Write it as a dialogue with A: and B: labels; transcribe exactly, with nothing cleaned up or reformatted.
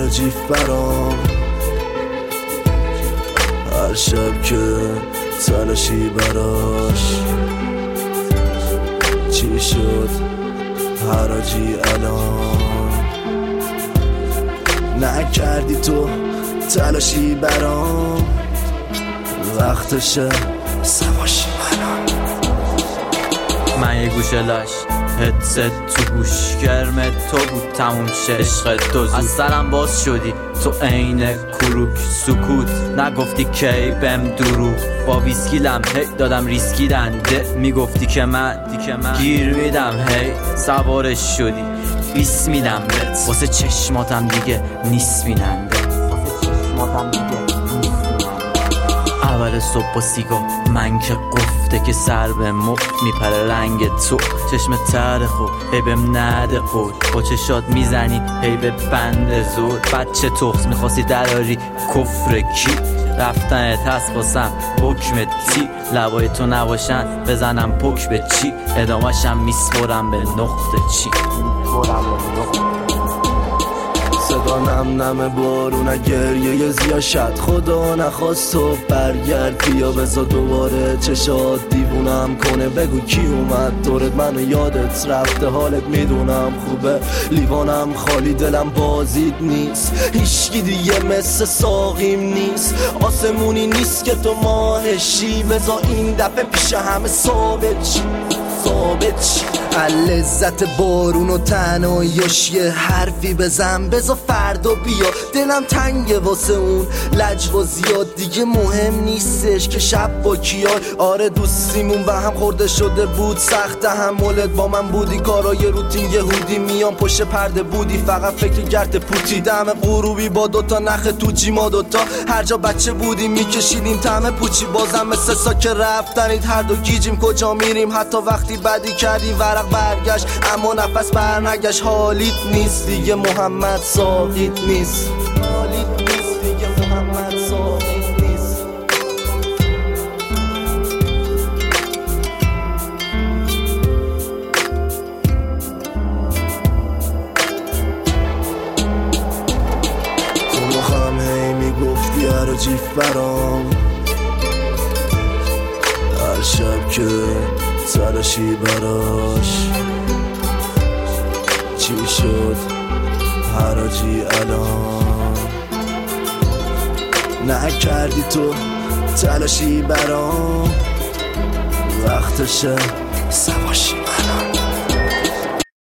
A: جیف برام، هر شب که تلاشی براش چی شد حراجی الان، نکردی تو تلاشی برام، وقتشه سواشی الان.
B: من یه گوشه لاش هدست تو گوش گرمه تو بود تموم شه عشق تو زود از سرم باز شدی تو عین کروک سکوت نگفتی کی بهم دروغ با ویسکی لم هی دادم ریسکی دنده میگفتی که من گیر میدم هی سوارش شدی بیس میدم بهت واسه چشماتم دیگه نیست بیننده واسه چشماتم دیگه اول صبح با سیگار من که گفته که سر به مفت میپره رنگ تو چشم تر خود هی بهم نده قول با چشات میزنی هی به بند زود بچه تخص میخواستی دراری کفر کی رفتنت هست واسم حکم تی لبای تو نباشن بزنم پک به چی ادامهشم میسپرم به نقطه چی
A: صدا نم نم بارونه گریه زیا شد خدا نخواست تو برگرد بیا بزا دوباره چشات دیوونم کنه بگو کی اومد دورت منو یادت رفته حالت میدونم خوبه لیوانم خالی دلم بازید نیست هیچکی دیگه مثل ساقیم نیست آسمونی نیست که تو ماهشی بزا این دفعه پیش همه ثابت چی ثابت چی لذت بارون و تنهاییش یه حرفی بزن بزا فردا بیا دلم تنگه واسه اون لجوا زیاد دیگه مهم نیستش که شب با کیای آره دوستیمون به هم خورده شده بود سخت تحملت با من بودی کارای روتین یهودی میام پشت پرده بودی فقط فکر گرد پوتی دم غروبی با دوتا نخ تو جیما دوتا هر جا بچه بودیم میکشیدیم طعم پوچی بازم مثل سا که رفتنید هر دو گیجیم کجا میریم حتی وقتی بدی کردی ورق برگشت اما نفس برنگشت حالیت نیست دیگه محمد ساقیت نیست حالیت نیست دیگه محمد ساقیت نیست تو مخم هی میگفتی هر جیف برام هر شب که تلاشی براش چی شد حراجی الان، نکردی تو تلاشی برام وقتشه سواشی